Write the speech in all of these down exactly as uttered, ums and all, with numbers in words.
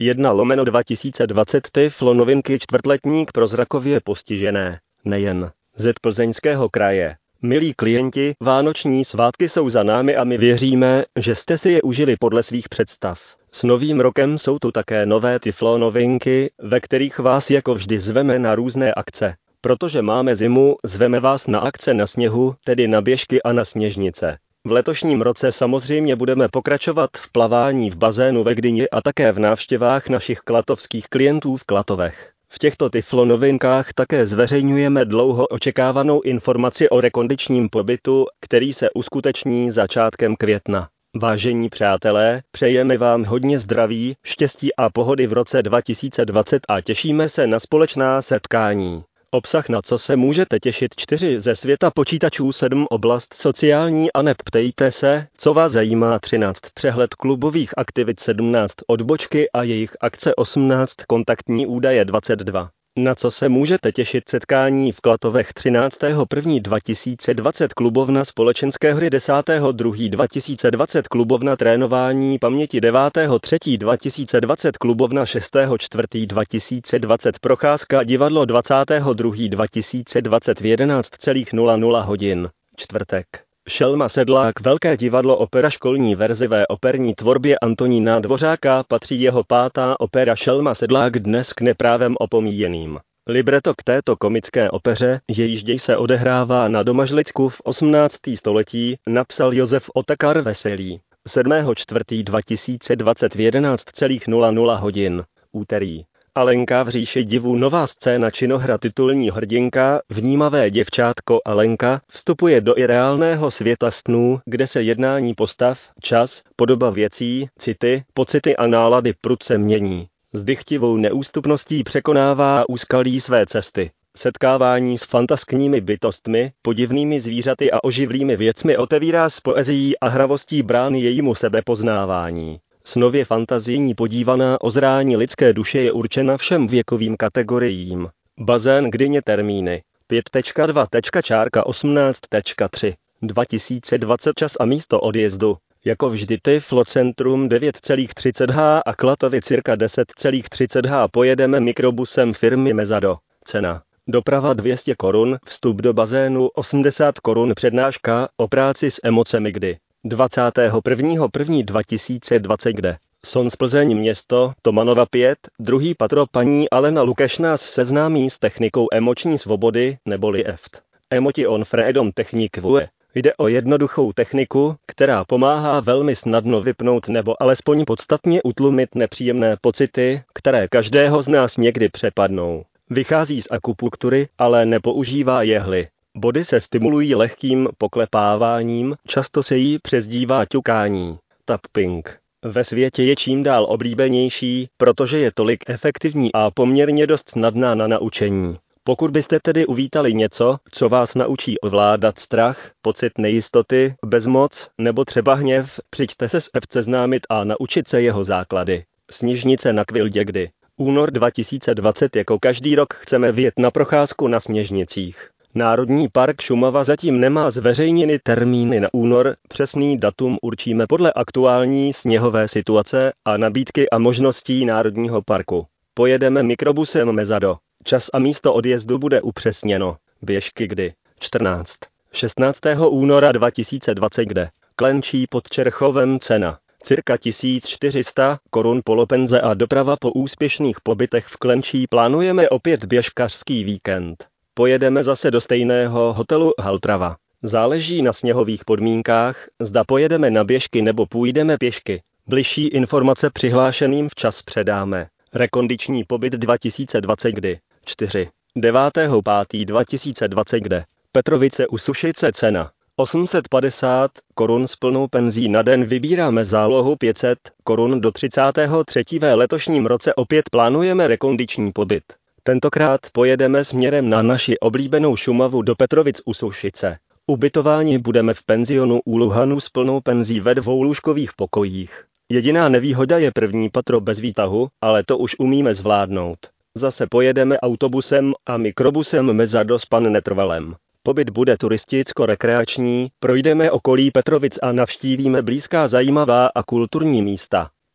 jedna lomeno dva tisíce dvacet Tyflo novinky čtvrtletník pro zrakově postižené, nejen Z Plzeňského kraje. Milí klienti, vánoční svátky jsou za námi a my věříme, že jste si je užili podle svých představ. S novým rokem jsou tu také nové Tyflo novinky, ve kterých vás jako vždy zveme na různé akce. Protože máme zimu, zveme vás na akce na sněhu, tedy na běžky a na sněžnice. V letošním roce samozřejmě budeme pokračovat v plavání v bazénu ve Gdyni a také v návštěvách našich klatovských klientů v Klatovech. V těchto Tyflo novinkách také zveřejňujeme dlouho očekávanou informaci o rekondičním pobytu, který se uskuteční začátkem května. Vážení přátelé, přejeme vám hodně zdraví, štěstí a pohody v roce dva tisíce dvacet a těšíme se na společná setkání. Obsah, na co se můžete těšit: čtyři ze světa počítačů, sedm oblast sociální a neb ptejte se, co vás zajímá, třináct přehled klubových aktivit, sedmnáct odbočky a jejich akce, osmnáct kontaktní údaje, dvacet dva. Na co se můžete těšit: setkání v Klatovech třináctého prvního dva tisíce dvacet, klubovna společenské hry desátého druhého dva tisíce dvacet, klubovna trénování paměti devátého třetího dva tisíce dvacet, klubovna šestého čtvrtého dva tisíce dvacet, procházka divadlo dvacátého druhého dva tisíce dvacet v jedenáct nula nula hodin, čtvrtek. Šelma Sedlák, Velké divadlo, opera školní verzivé operní tvorbě Antonína Dvořáka, patří jeho pátá opera Šelma Sedlák, dnes k neprávem opomíjeným. Libreto k této komické opeře, jejíž děj se odehrává na Domažlicku v osmnáctém století, napsal Josef Otakar Veselý. sedmého čtvrtého dva tisíce dvacet v jedenáct nula nula hodin, úterý. Alenka v říši divů, nová scéna, činohra, titulní hrdinka, vnímavé děvčátko Alenka, vstupuje do ireálného světa snů, kde se jednání postav, čas, podoba věcí, city, pocity a nálady prudce mění. S dychtivou neústupností překonává úskalí své cesty. Setkávání s fantaskními bytostmi, podivnými zvířaty a oživlými věcmi otevírá s poezií a hravostí brány jejímu sebepoznávání. Snově fantazijní podívaná o zrání lidské duše je určena všem věkovým kategoriím. Bazén Gdyně, termíny pět dva osmnáct tři dva tisíce dvacet, čas a místo odjezdu. Jako vždy Tyflo centrum devět třicet hodin a Klatovy cirka deset třicet hodin. Pojedeme mikrobusem firmy Mezado. Cena: doprava dvě stě korun, vstup do bazénu osmdesát korun, přednáška o práci s emocemi kdy. dvacátého prvního prvního dva tisíce dvacet, kde? Sons Plzeň město, Tomanova pět, druhý patro. Paní Alena Lukeš nás seznámí s technikou emoční svobody, neboli E F T. Emotion Freedom Technique V U E. Jde o jednoduchou techniku, která pomáhá velmi snadno vypnout nebo alespoň podstatně utlumit nepříjemné pocity, které každého z nás někdy přepadnou. Vychází z akupunktury, ale nepoužívá jehly. Body se stimulují lehkým poklepáváním, často se jí přezdívá ťukání. Tapping ve světě je čím dál oblíbenější, protože je tolik efektivní a poměrně dost snadná na naučení. Pokud byste tedy uvítali něco, co vás naučí ovládat strach, pocit nejistoty, bezmoc nebo třeba hněv, přijďte se s E F T seznámit a naučit se jeho základy. Sněžnice na Kvildě kdy? Únor dva tisíce dvacet. Jako každý rok chceme vyjet na procházku na Sněžnicích. Národní park Šumava zatím nemá zveřejněny termíny na únor, přesný datum určíme podle aktuální sněhové situace a nabídky a možností Národního parku. Pojedeme mikrobusem Mezado. Čas a místo odjezdu bude upřesněno. Běžky kdy? čtrnáct. šestnáctého února dva tisíce dvacet, kde? Klenčí pod Čerchovem, cena cirka tisíc čtyři sta korun, polopenze a doprava po úspěšných pobytech v Klenčí. Plánujeme opět běžkařský víkend. Pojedeme zase do stejného hotelu Haltrava. Záleží na sněhových podmínkách, zda pojedeme na běžky nebo půjdeme pěšky. Bližší informace přihlášeným včas předáme. Rekondiční pobyt dva tisíce dvacet kdy? čtyři. devátého pátého dva tisíce dvacet, kde? Petrovice u Sušice, cena osm set padesát korun s plnou penzí na den, vybíráme zálohu pět set korun do třicátého třetího V letošním roce opět plánujeme rekondiční pobyt. Tentokrát pojedeme směrem na naši oblíbenou Šumavu do Petrovic u Sušice. Ubytování budeme v penzionu u Luhanu s plnou penzí ve dvoulůžkových pokojích. Jediná nevýhoda je první patro bez výtahu, ale to už umíme zvládnout. Zase pojedeme autobusem a mikrobusem Mezado s pan Netrvalem. Pobyt bude turisticko-rekreační, projdeme okolí Petrovic a navštívíme blízká zajímavá a kulturní místa.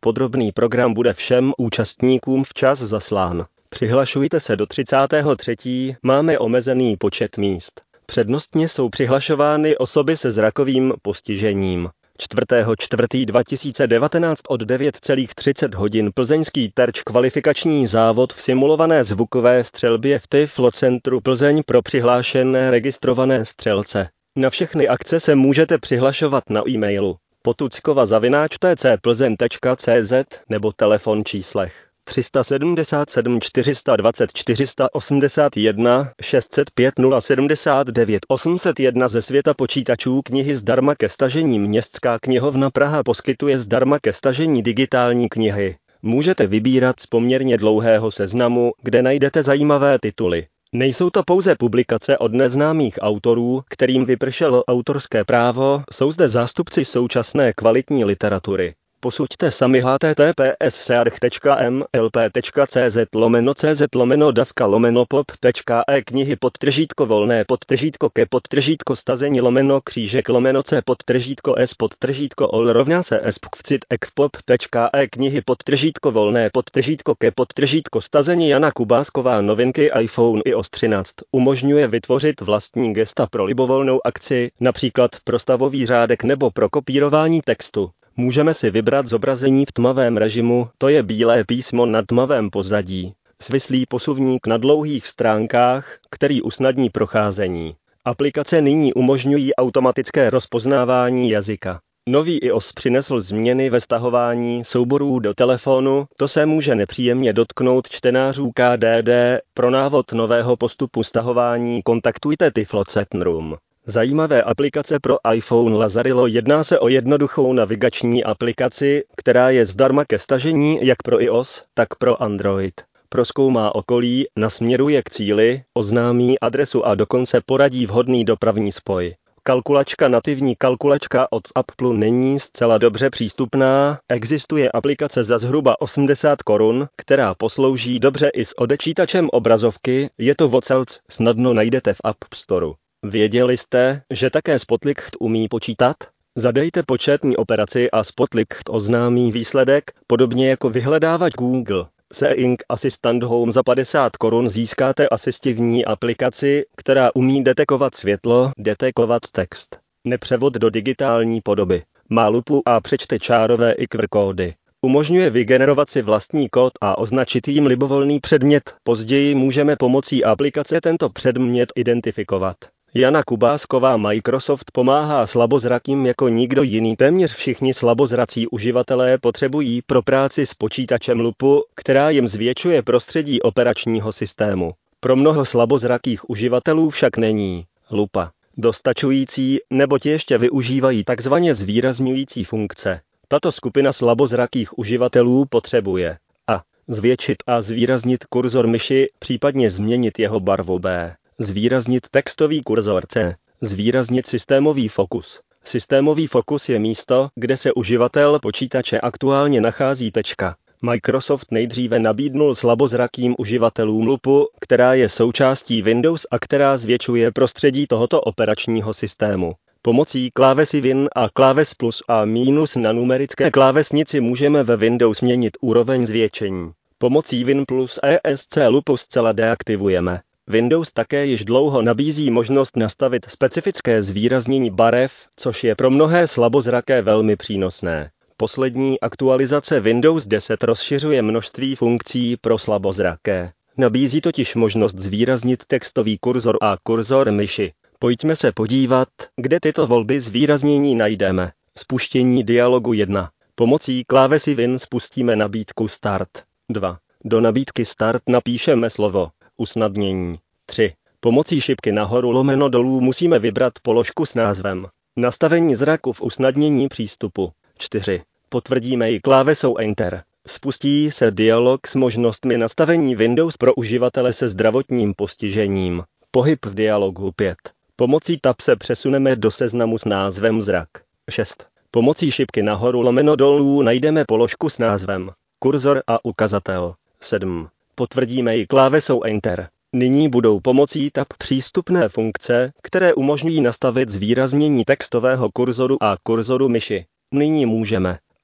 podrobný program bude všem účastníkům včas zaslán. Přihlašujte se do třicátého třetího Máme omezený počet míst. Přednostně jsou přihlašovány osoby se zrakovým postižením. čtvrtého čtvrtého dva tisíce devatenáct od devět třicet hodin plzeňský terč kvalifikační závod v simulované zvukové střelbě v Tiflo centru Plzeň pro přihlášené registrované střelce. Na všechny akce se můžete přihlašovat na e-mailu potuckova zavináč t c plzeň tečka c z nebo telefon číslech tři sedm sedm čtyři dva nula čtyři osm jedna šest set pět nula sedm devět osm set jedna ze světa počítačů knihy zdarma ke stažení. Městská knihovna Praha poskytuje zdarma ke stažení digitální knihy. Můžete vybírat z poměrně dlouhého seznamu, kde najdete zajímavé tituly. Nejsou to pouze publikace od neznámých autorů, kterým vypršelo autorské právo, jsou zde zástupci současné kvalitní literatury. Posuďte sami https search tečka m l p tečka c z lomeno cz lomeno davka lomeno pop tečka e knihy podtržítko volné podtržítko ke podtržítko stazení lomeno křížek lomeno c podtržítko s podtržítko ol rovná se s pkvcit ekpop tečka e knihy podtržítko volné podtržítko ke podtržítko stazení Jana Kubásková novinky iPhone i o s třináct umožňuje vytvořit vlastní gesta pro libovolnou akci, například pro stavový řádek nebo pro kopírování textu. Můžeme si vybrat zobrazení v tmavém režimu, to je bílé písmo na tmavém pozadí. Svislý posuvník na dlouhých stránkách, který usnadní procházení. Aplikace nyní umožňují automatické rozpoznávání jazyka. Nový iOS přinesl změny ve stahování souborů do telefonu, to se může nepříjemně dotknout čtenářů K D D. Pro návod nového postupu stahování kontaktujte Tiflo Centrum. Zajímavé aplikace pro iPhone Lazarillo. Jedná se o jednoduchou navigační aplikaci, která je zdarma ke stažení jak pro iOS, tak pro Android. Prozkoumá okolí, nasměruje k cíli, oznámí adresu a dokonce poradí vhodný dopravní spoj. Kalkulačka. Nativní kalkulačka od Apple není zcela dobře přístupná, existuje aplikace za zhruba osmdesát korun, která poslouží dobře i s odečítačem obrazovky, je to Vocelc, snadno najdete v App Storeu. Věděli jste, že také Spotlicht umí počítat? Zadejte početní operaci a Spotlicht oznámí výsledek, podobně jako vyhledávač Google. Seeing Assistant Home za padesát korun získáte asistivní aplikaci, která umí detekovat světlo, detekovat text. Nepřevod do digitální podoby. Má lupu a přečte čárové i Q R kódy. Umožňuje vygenerovat si vlastní kód a označit jim libovolný předmět. Později můžeme pomocí aplikace tento předmět identifikovat. Jana Kubásková Microsoft pomáhá slabozrakým jako nikdo jiný. Téměř všichni slabozrací uživatelé potřebují pro práci s počítačem lupu, která jim zvětšuje prostředí operačního systému. Pro mnoho slabozrakých uživatelů však není lupa dostačující, neboť ještě využívají takzvaně zvýrazňující funkce. Tato skupina slabozrakých uživatelů potřebuje a zvětšit a zvýraznit kurzor myši, případně změnit jeho barvu B. Zvýraznit textový kurzor C. Zvýraznit systémový fokus. Systémový fokus je místo, kde se uživatel počítače aktuálně nachází. Tečka. Microsoft nejdříve nabídnul slabozrakým uživatelům lupu, která je součástí Windows a která zvětšuje prostředí tohoto operačního systému. Pomocí klávesy Win a kláves plus a minus na numerické klávesnici můžeme ve Windows měnit úroveň zvětšení. Pomocí Win plus E S C lupu zcela deaktivujeme. Windows také již dlouho nabízí možnost nastavit specifické zvýraznění barev, což je pro mnohé slabozraké velmi přínosné. Poslední aktualizace Windows deset rozšiřuje množství funkcí pro slabozraké. Nabízí totiž možnost zvýraznit textový kurzor a kurzor myši. Pojďme se podívat, kde tyto volby zvýraznění najdeme. Spuštění dialogu jedna. Pomocí klávesy Win spustíme nabídku Start. dva. Do nabídky Start napíšeme slovo usnadnění. tři. Pomocí šipky nahoru lomeno dolů musíme vybrat položku s názvem nastavení zraku v usnadnění přístupu. čtyři. Potvrdíme ji klávesou Enter. Spustí se dialog s možnostmi nastavení Windows pro uživatele se zdravotním postižením. Pohyb v dialogu. pět. Pomocí Tab se přesuneme do seznamu s názvem Zrak. šest. Pomocí šipky nahoru lomeno dolů najdeme položku s názvem Kurzor a ukazatel. sedm. Potvrdíme ji klávesou Enter. Nyní budou pomocí Tab přístupné funkce, které umožňují nastavit zvýraznění textového kurzoru a kurzoru myši. Nyní můžeme a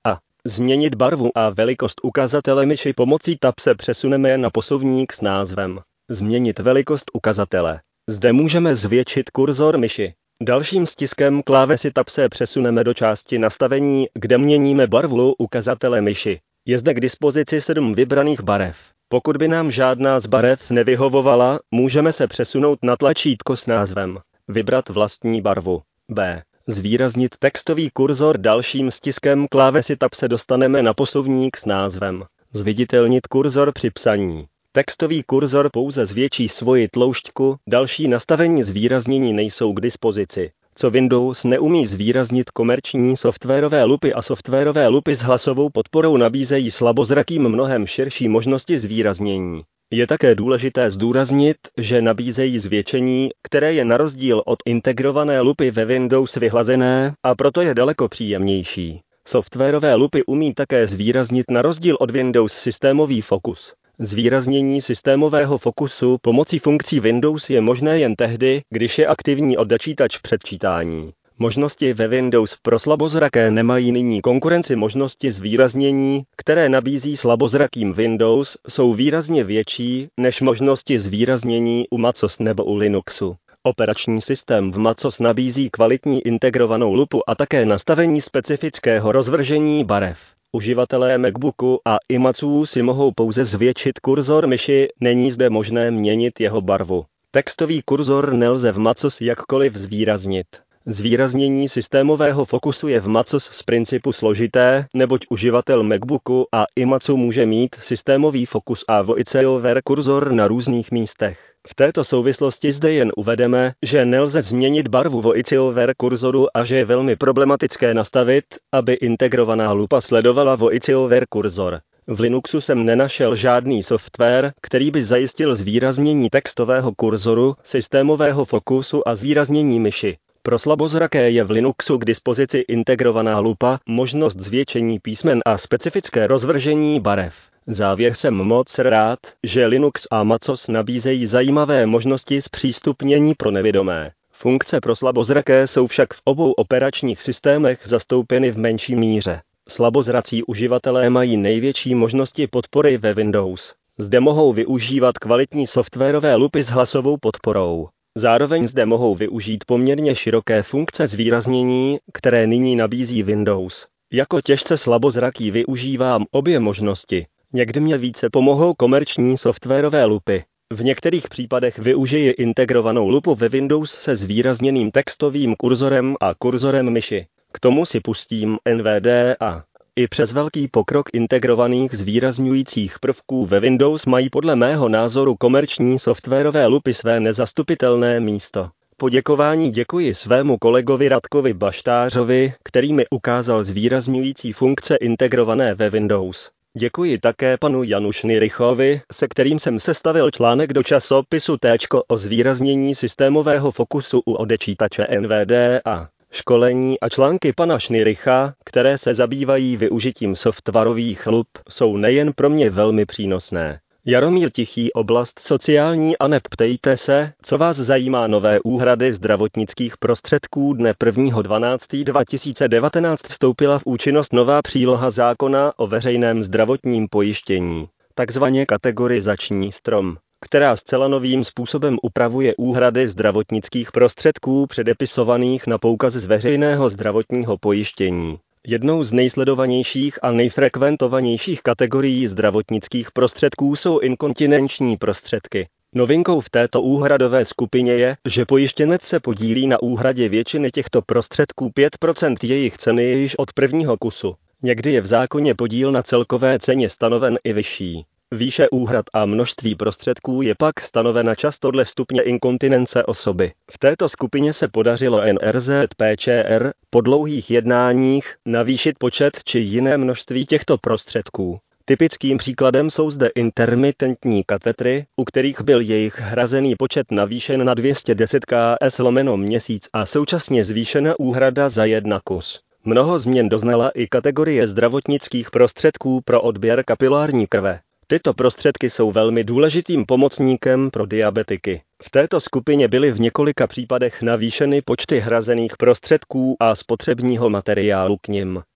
Změnit barvu a velikost ukazatele myši pomocí tab se přesuneme na posuvník s názvem Změnit velikost ukazatele. Zde můžeme zvětšit kurzor myši. Dalším stiskem klávesy tab se přesuneme do části nastavení, kde měníme barvu ukazatele myši. Je zde k dispozici sedm vybraných barev. Pokud by nám žádná z barev nevyhovovala, můžeme se přesunout na tlačítko s názvem Vybrat vlastní barvu. B. Zvýraznit textový kurzor. Dalším stiskem klávesy tab se dostaneme na posuvník s názvem Zviditelnit kurzor při psaní. Textový kurzor pouze zvětší svoji tloušťku, další nastavení zvýraznění nejsou k dispozici. Co Windows neumí zvýraznit, komerční softwarové lupy a softwarové lupy s hlasovou podporou nabízejí slabozrakým mnohem širší možnosti zvýraznění. Je také důležité zdůraznit, že nabízejí zvětšení, které je na rozdíl od integrované lupy ve Windows vyhlazené, a proto je daleko příjemnější. Softwarové lupy umí také zvýraznit na rozdíl od Windows systémový fokus. Zvýraznění systémového fokusu pomocí funkcí Windows je možné jen tehdy, když je aktivní odečítač předčítání. Možnosti ve Windows pro slabozraké nemají nyní konkurenci. Možnosti zvýraznění, které nabízí slabozrakým Windows, jsou výrazně větší než možnosti zvýraznění u MacOS nebo u Linuxu. Operační systém v MacOS nabízí kvalitní integrovanou lupu a také nastavení specifického rozvržení barev. Uživatelé MacBooku a iMacu si mohou pouze zvětšit kurzor myši, není zde možné měnit jeho barvu. Textový kurzor nelze v MacOS jakkoliv zvýraznit. Zvýraznění systémového fokusu je v MacOS z principu složité, neboť uživatel MacBooku a iMacu může mít systémový fokus a voiceover kurzor na různých místech. V této souvislosti zde jen uvedeme, že nelze změnit barvu voiceover kurzoru a že je velmi problematické nastavit, aby integrovaná lupa sledovala voiceover kurzor. V Linuxu jsem nenašel žádný software, který by zajistil zvýraznění textového kurzoru, systémového fokusu a zvýraznění myši. Pro slabozraké je v Linuxu k dispozici integrovaná lupa, možnost zvětšení písmen a specifické rozvržení barev. Závěr: jsem moc rád, že Linux a MacOS nabízejí zajímavé možnosti zpřístupnění pro nevidomé. Funkce pro slabozraké jsou však v obou operačních systémech zastoupeny v menší míře. Slabozrací uživatelé mají největší možnosti podpory ve Windows. Zde mohou využívat kvalitní softwarové lupy s hlasovou podporou. Zároveň zde mohou využít poměrně široké funkce zvýraznění, které nyní nabízí Windows. Jako těžce slabozraký využívám obě možnosti. Někdy mě více pomohou komerční softwarové lupy. V některých případech využiji integrovanou lupu ve Windows se zvýrazněným textovým kurzorem a kurzorem myši. K tomu si pustím N V D A. I přes velký pokrok integrovaných zvýrazňujících prvků ve Windows mají podle mého názoru komerční softwarové lupy své nezastupitelné místo. Poděkování děkuji svému kolegovi Radkovi Baštářovi, který mi ukázal zvýrazňující funkce integrované ve Windows. Děkuji také panu Janu Šnyrychovi, se kterým jsem sestavil článek do časopisu Téčko o zvýraznění systémového fokusu u odečítače N V D A. Školení a články pana Šnyrycha, které se zabývají využitím softwarových lup, jsou nejen pro mě velmi přínosné. Jaromír Tichý, oblast sociální a neptejte se, co vás zajímá. Nové úhrady zdravotnických prostředků. Dne prvního dvanáctého dva tisíce devatenáct vstoupila v účinnost nová příloha zákona o veřejném zdravotním pojištění, takzvaně kategorizační strom, která zcela novým způsobem upravuje úhrady zdravotnických prostředků předepisovaných na poukaz z veřejného zdravotního pojištění. Jednou z nejsledovanějších a nejfrekventovanějších kategorií zdravotnických prostředků jsou inkontinenční prostředky. Novinkou v této úhradové skupině je, že pojištěnec se podílí na úhradě většiny těchto prostředků pět procent jejich ceny již od prvního kusu. Někdy je v zákoně podíl na celkové ceně stanoven i vyšší. Výše úhrad a množství prostředků je pak stanovena často dle stupně inkontinence osoby. V této skupině se podařilo N R Z P Č R po dlouhých jednáních navýšit počet či jiné množství těchto prostředků. Typickým příkladem jsou zde intermitentní katetry, u kterých byl jejich hrazený počet navýšen na dvě stě deset ks lomeno měsíc a současně zvýšena úhrada za jedna kus. Mnoho změn doznala i kategorie zdravotnických prostředků pro odběr kapilární krve. Tyto prostředky jsou velmi důležitým pomocníkem pro diabetiky. V této skupině byly v několika případech navýšeny počty hrazených prostředků a spotřebního materiálu k nim.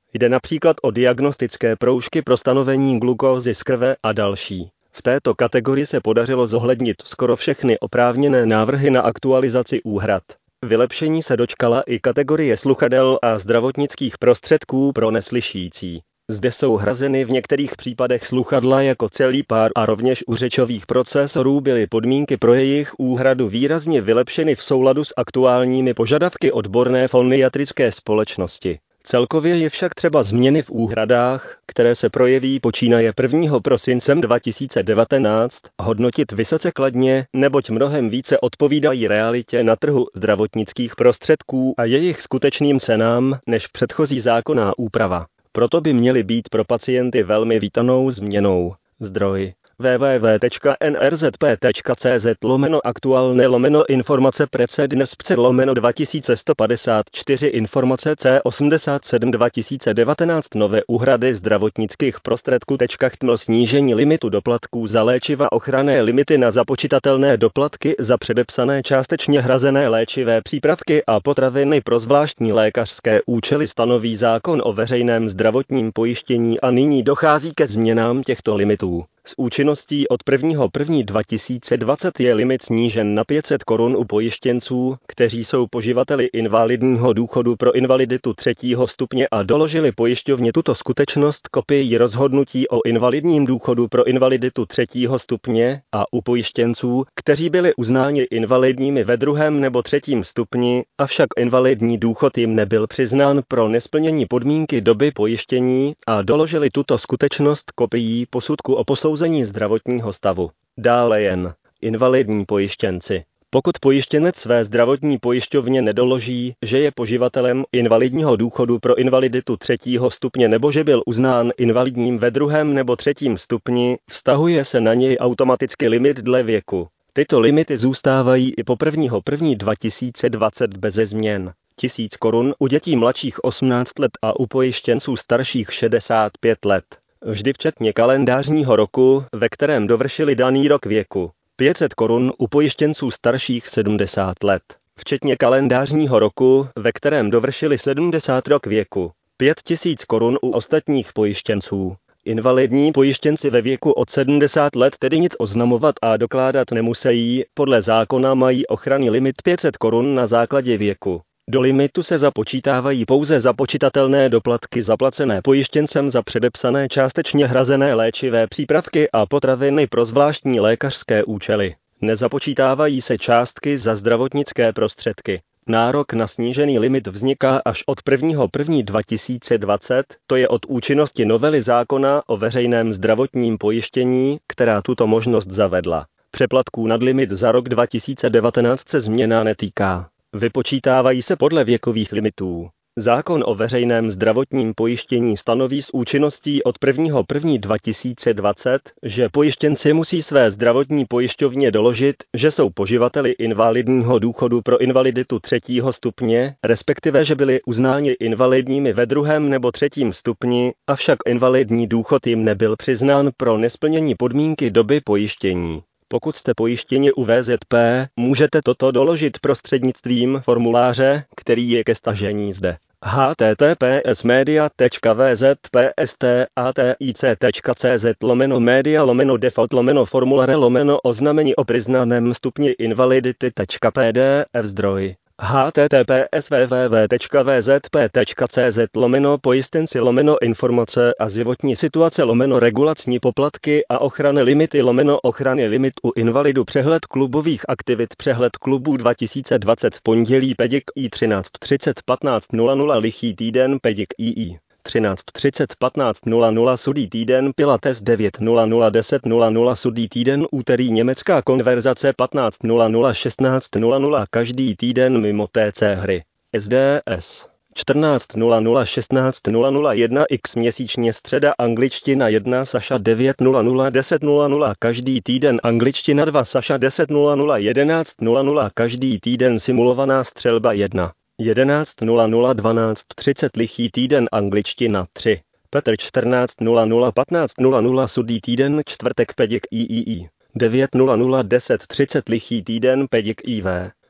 Jde například o diagnostické proužky pro stanovení glukózy z krve a další. V této kategorii se podařilo zohlednit skoro všechny oprávněné návrhy na aktualizaci úhrad. Vylepšení se dočkala i kategorie sluchadel a zdravotnických prostředků pro neslyšící. Zde jsou hrazeny v některých případech sluchadla jako celý pár a rovněž u řečových procesorů byly podmínky pro jejich úhradu výrazně vylepšeny v souladu s aktuálními požadavky odborné foniatrické společnosti. Celkově je však třeba změny v úhradách, které se projeví počínaje prvního prosince dva tisíce devatenáct, hodnotit vysoce kladně, neboť mnohem více odpovídají realitě na trhu zdravotnických prostředků a jejich skutečným cenám než předchozí zákonná úprava. Proto by měly být pro pacienty velmi vítanou změnou. Zdroj w w w tečka n r z p tečka c z lomeno aktuálne lomeno informace precednespce lomeno dva tisíce sto padesát čtyři informace C osmdesát sedm dva tisíce devatenáct nové úhrady zdravotnických prostředků chtml snížení limitu doplatků za léčiva ochranné limity na započitatelné doplatky za předepsané částečně hrazené léčivé přípravky a potraviny pro zvláštní lékařské účely stanoví zákon o veřejném zdravotním pojištění a nyní dochází ke změnám těchto limitů. S účinností od prvního prvního dva tisíce dvacet je limit snížen na pět set korun u pojištěnců, kteří jsou poživateli invalidního důchodu pro invaliditu třetího stupně a doložili pojišťovně tuto skutečnost kopii rozhodnutí o invalidním důchodu pro invaliditu třetího stupně a u pojištěnců, kteří byli uznáni invalidními ve druhém nebo třetím stupni, avšak invalidní důchod jim nebyl přiznán pro nesplnění podmínky doby pojištění a doložili tuto skutečnost kopií posudku o posouzení zdravotního stavu. Dále jen invalidní pojištěnci. Pokud pojištěnec své zdravotní pojišťovně nedoloží, že je poživatelem invalidního důchodu pro invaliditu třetího stupně nebo že byl uznán invalidním ve druhém nebo třetím stupni, vztahuje se na něj automaticky limit dle věku. Tyto limity zůstávají i po prvního prvního dva tisíce dvacet beze změn. Tisíc korun u dětí mladších osmnáct let a u pojištěnců starších šedesát pět let. Vždy včetně kalendářního roku, ve kterém dovršili daný rok věku. pět set korun u pojištěnců starších sedmdesát let. Včetně kalendářního roku, ve kterém dovršili sedmdesát rok věku. pět tisíc korun u ostatních pojištěnců. Invalidní pojištěnci ve věku od sedmdesáti let tedy nic oznamovat a dokládat nemusí, podle zákona mají ochranný limit pět set korun na základě věku. Do limitu se započítávají pouze započitatelné doplatky zaplacené pojištěncem za předepsané částečně hrazené léčivé přípravky a potraviny pro zvláštní lékařské účely. Nezapočítávají se částky za zdravotnické prostředky. Nárok na snížený limit vzniká až od prvního prvního dva tisíce dvacet, to je od účinnosti novely zákona o veřejném zdravotním pojištění, která tuto možnost zavedla. Přeplatků nad limit za rok dva tisíce devatenáct se změna netýká. Vypočítávají se podle věkových limitů. Zákon o veřejném zdravotním pojištění stanoví s účinností od prvního prvního dva tisíce dvacet, že pojištěnci musí své zdravotní pojišťovně doložit, že jsou poživateli invalidního důchodu pro invaliditu třetího stupně, respektive že byli uznáni invalidními ve druhém nebo třetím stupni, avšak invalidní důchod jim nebyl přiznán pro nesplnění podmínky doby pojištění. Pokud jste pojištěni u V Z P, můžete toto doložit prostřednictvím formuláře, který je ke stažení zde. h t t p s media tečka v z p s t a t i c tečka c z lomeno media lomeno default lomeno formulare lomeno oznamení o přiznaném stupni invalidity tečka p d f zdroj. h t t p s w w w tečka v z p tečka c z lomeno pojistenci lomeno informace a životní situace lomeno regulační poplatky a ochrany limity lomeno ochrany limit u invalidu přehled klubových aktivit přehled klubů dva tisíce dvacet v pondělí Pedik I třináct třicet patnáct nula nula lichý týden Pedik I I třináct třicet patnáct nula nula sudý týden Pilates devět nula nula deset nula nula sudý týden úterý německá konverzace patnáct nula nula šestnáct nula nula každý týden mimo T C hry. S D S čtrnáct nula nula šestnáct nula nula jedna x měsíčně středa angličtina jedna Saša devět nula nula deset nula nula každý týden angličtina dva Saša deset nula nula jedenáct nula nula každý týden simulovaná střelba jedna. jedenáct nula nula dvanáct třicet lichý týden angličtina tři. Petr čtrnáct nula nula patnáct nula nula sudý týden čtvrtek Pedik I I I. devět nula nula deset třicet lichý týden Pedik I V.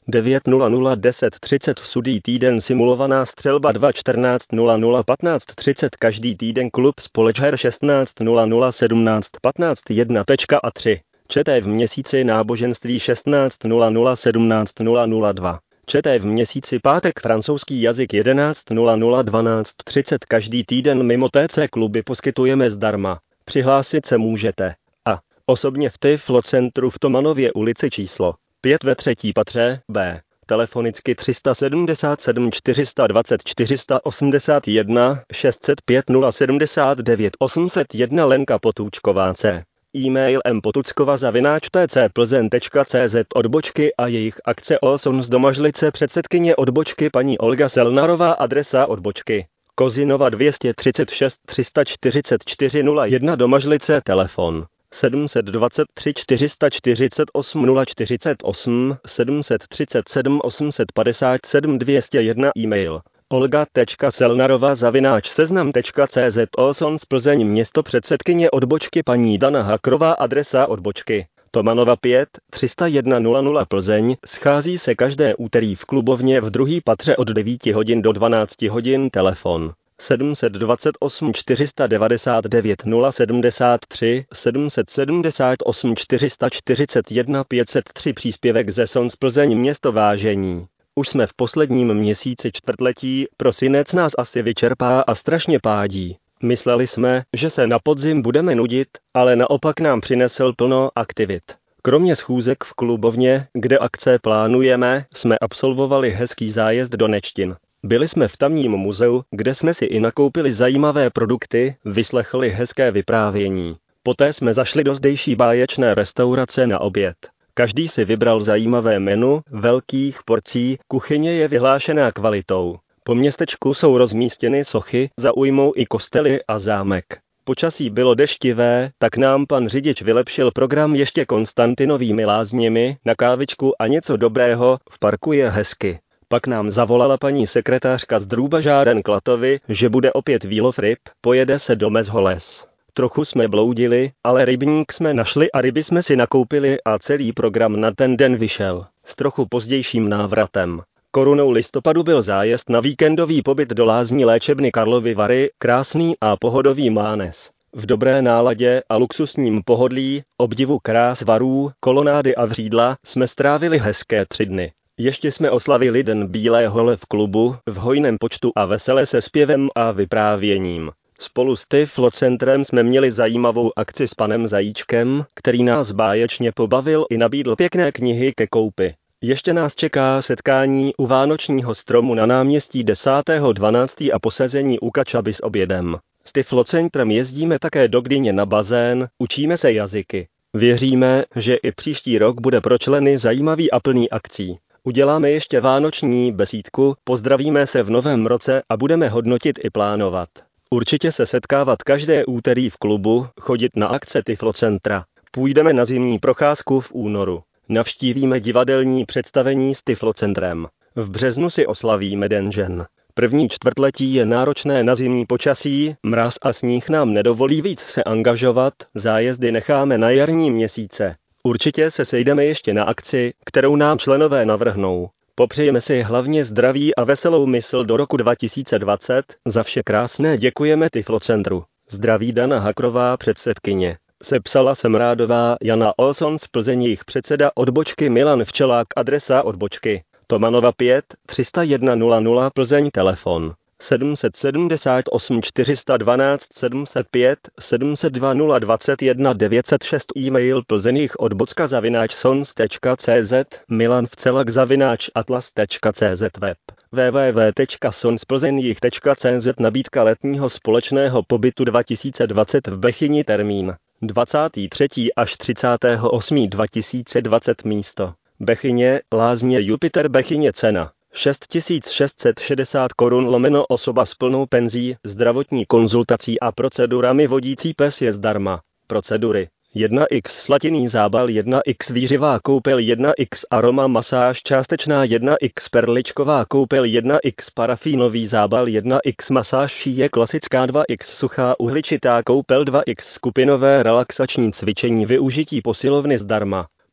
devět nula nula deset třicet sudý týden simulovaná střelba dva čtrnáct nula nula patnáct třicet každý týden klub Společher šestnáct nula nula sedmnáct patnáct jedna a tři. Četé v měsíci náboženství šestnáct nula nula sedmnáct nula nula dva. Četé v měsíci pátek francouzský jazyk jedenáct nula nula dvanáct třicet každý týden mimo T C kluby poskytujeme zdarma. Přihlásit se můžete. A osobně v Tiflo centru v Tomanově ulici číslo pět ve třetí patře B. Telefonicky tři sedm sedm čtyři dva nula čtyři osm jedna šest set pět nula sedm devět osm set jedna Lenka Potůčková C. E-mail mpotuckova zavináč tcplzeň tečka cz odbočky a jejich akce Olson z Domažlice předsedkyně odbočky paní Olga Selnarová adresa odbočky Kozinova dvě tři šest tři čtyři čtyři nula jedna Domažlice telefon sedm set dvacet tři čtyři sta čtyřicet osm nula čtyřicet osm sedm set třicet sedm osm set padesát sedm dvě stě jedna e-mail olga tečka selnarová zavináč seznam tečka cz Olson z Plzeň město předsedkyně odbočky paní Dana Hakrová adresa odbočky Tomanova pět tři sta jedna nula nula Plzeň schází se každé úterý v klubovně v druhý patře od devíti hodin do dvanácti hodin telefon sedm set dvacet osm čtyři devadesát devět nula sedmdesát tři sedm set sedmdesát osm čtyři čtyřicet jedna pět set tři příspěvek ze Sons Plzeň město vážení. Už jsme v posledním měsíci čtvrtletí, prosinec nás asi vyčerpá a strašně pádí. Mysleli jsme, že se na podzim budeme nudit, ale naopak nám přinesl plno aktivit. Kromě schůzek v klubovně, kde akce plánujeme, jsme absolvovali hezký zájezd do Nečtin. Byli jsme v tamním muzeu, kde jsme si i nakoupili zajímavé produkty, vyslechli hezké vyprávění. Poté jsme zašli do zdejší báječné restaurace na oběd. Každý si vybral zajímavé menu, velkých porcí, kuchyně je vyhlášená kvalitou. Po městečku jsou rozmístěny sochy, zaujmou i kostely a zámek. Počasí bylo deštivé, tak nám pan řidič vylepšil program ještě Konstantinovými lázněmi, na kávičku a něco dobrého, v parku je hezky. Pak nám zavolala paní sekretářka z Drůbažáren Klatovy, že bude opět výlov ryb, pojede se do Mezholes. Trochu jsme bloudili, ale rybník jsme našli a ryby jsme si nakoupili a celý program na ten den vyšel. S trochu pozdějším návratem. Korunou listopadu byl zájezd na víkendový pobyt do lázní léčebny Karlovy Vary, krásný a pohodový Mánes. V dobré náladě a luxusním pohodlí, obdivu krás varů, kolonády a vřídla jsme strávili hezké tři dny. Ještě jsme oslavili Den bílého lve v klubu, v hojném počtu a vesele se zpěvem a vyprávěním. Spolu s Tiflo centrem jsme měli zajímavou akci s panem Zajíčkem, který nás báječně pobavil i nabídl pěkné knihy ke koupi. Ještě nás čeká setkání u vánočního stromu na náměstí desátého dvanáctého a posezení u Kačaby s obědem. S Tiflo centrem jezdíme také do Gdyně na bazén, učíme se jazyky. Věříme, že i příští rok bude pro členy zajímavý a plný akcí. Uděláme ještě vánoční besídku, pozdravíme se v novém roce a budeme hodnotit i plánovat. Určitě se setkávat každé úterý v klubu, chodit na akce Tiflo centra. Půjdeme na zimní procházku v únoru. Navštívíme divadelní představení s Tiflo centrem. V březnu si oslavíme Den žen. První čtvrtletí je náročné na zimní počasí, mráz a sníh nám nedovolí víc se angažovat, zájezdy necháme na jarní měsíce. Určitě se sejdeme ještě na akci, kterou nám členové navrhnou. Popřejeme si hlavně zdraví a veselou mysl do roku dva tisíce dvacet, za vše krásné děkujeme Tiflo centru. Zdraví Dana Hakrová předsedkyně. Sepsala Semrádová Jana Olson z Plzeň jejich předseda odbočky Milan Včelák adresa odbočky. Tomanova pět tři sta jedna nula nula Plzeň telefon sedm set sedmdesát osm čtyři sta dvanáct sedm set pět sedm set dva nula dvacet jedna devět set šest e-mail plzeňjich odbočka zavináč sons tečka cz Milan Vcelak zavináč atlas tečka cz web w w w tečka sons plzeňjich tečka cz nabídka letního společného pobytu dva tisíce dvacet v Bechyni termín dvacátého třetího až třicátého osmého dva tisíce dvacet místo Bechyně, lázně Jupiter Bechyně cena šest tisíc šest set šedesát korun lomeno osoba s plnou penzí, zdravotní konzultací a procedurami vodící pes je zdarma. Procedury jedna x slatinný zábal jedna x výřivá koupel jedna x aroma masáž částečná jedna x perličková koupel jedna x parafínový zábal jedna x masáž šíje klasická dva x suchá uhličitá koupel dva x skupinové relaxační cvičení využití posilovny zdarma.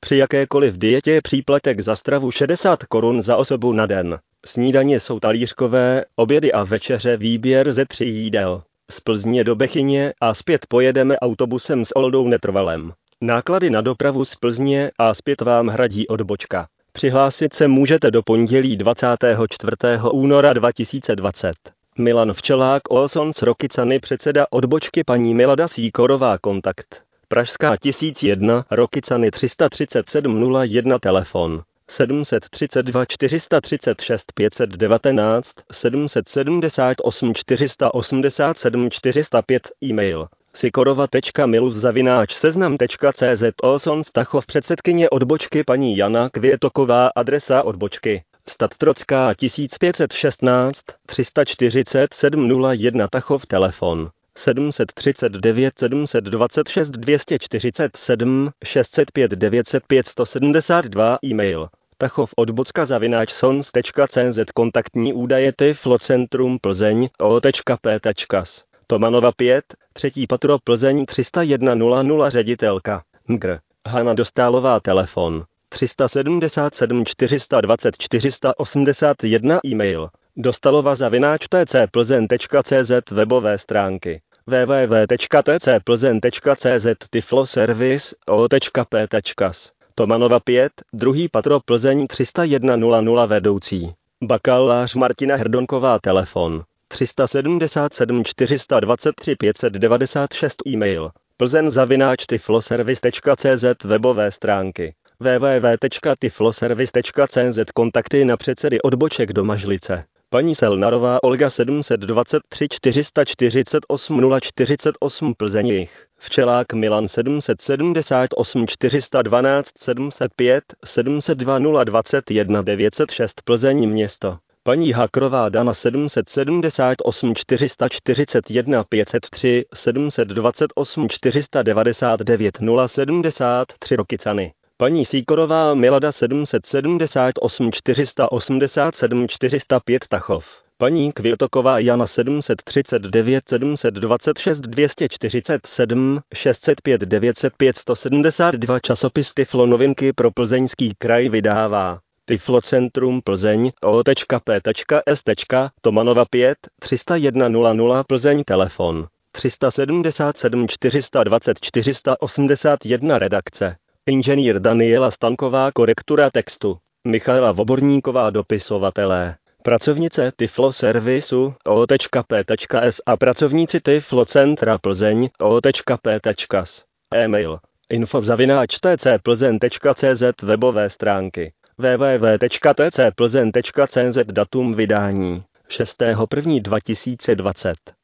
Při jakékoliv dietě je příplatek za stravu šedesát korun za osobu na den. Snídaně jsou talířkové, obědy a večeře výběr ze tří jídel. Z Plzně do Bechyně a zpět pojedeme autobusem s Oldou Netrvalem. Náklady na dopravu z Plzně a zpět vám hradí odbočka. Přihlásit se můžete do pondělí dvacátého čtvrtého února dva tisíce dvacet. Milan Včelák Olsons Rokycany, předseda odbočky, paní Milada Sýkorová, kontakt Pražská tisíc jedna, Rokycany tři sta třicet sedm nula jedna, telefon sedm set třicet dva čtyři sta třicet šest pět set devatenáct, sedm set sedmdesát osm čtyři sta osmdesát sedm čtyři sta pět, e-mail sikorova tečka milus zavináč seznam tečka cé zet. Olsons Tachov, předsedkyně odbočky, paní Jana Květoková, adresa odbočky Stad Trocká tisíc pět set šestnáct, tři sta čtyřicet sedm nula jedna, Tachov, telefon sedm set třicet devět sedm set dvacet šest dvě stě čtyřicet sedm, šest set pět devět set pět sto sedmdesát dva, e-mail Tachov odbočka zavináč sons tečka cé zet. Kontaktní údaje Tyflo Centrum Plzeň o tečka pé tečka es. Tomanova pět, třetí patro, Plzeň tři sta jedna nula nula, ředitelka Mgr Hana Dostálová, telefon tři sta sedmdesát sedm čtyři sta dvacet čtyři sta osmdesát jedna, e-mail dostalova zavináč té cé plzeň tečka cé zet, webové stránky w w w tečka t c plzeň tečka cé zet. Tyflo Service o tečka pé tečka es. Tomanova pět, druhý patro, Plzeň tři sta jedna nula nula, vedoucí bakalář Martina Hrdonková, telefon tři sta sedmdesát sedm čtyři sta dvacet tři pět set devadesát šest, e-mail plzeň zavináč tyfloservice tečka cé zet, webové stránky w w w tečka tyfloservice tečka cé zet. Kontakty na předsedy odboček do Mažlice: paní Selnarová Olga sedm set dvacet tři čtyři sta čtyřicet osm nula čtyřicet osm, Plzeň jih; Včelák Milan sedm set sedmdesát osm čtyři sta dvanáct sedm set pět sedm set dva nula dvacet jedna devět set šest, Plzeň město; paní Hakrová Dana sedm set sedmdesát osm čtyři sta čtyřicet jedna pět set tři sedm set dvacet osm čtyři sta devadesát devět nula sedmdesát tři, Rokycany; paní Sýkorová Milada sedm set sedmdesát osm čtyři sta osmdesát sedm čtyři sta pět, Tachov; paní Květoková Jana sedm set třicet devět sedm set dvacet šest dvě stě čtyřicet sedm, šest set pět devět set pět sto sedmdesát dva. Časopis Tyflo Novinky pro Plzeňský kraj vydává Tyflo Centrum Plzeň o tečka pé tečka es. Tomanova pět, tři sta jedna nula nula, Plzeň, telefon tři sta sedmdesát sedm čtyři sta dvacet čtyři sta osmdesát jedna, redakce inženýr Daniela Stanková, korektura textu Michaela Voborníková, dopisovatelé, pracovnice Tyflo Servisu o tečka pé tečka es a pracovníci Tyflo Centra Plzeň o tečka pé tečka es. E-mail info zavináč té cé plzeň tečka cé zet, webové stránky w w w tečka t c plzeň tečka cé zet. Datum vydání šestého prvního dva tisíce dvacet.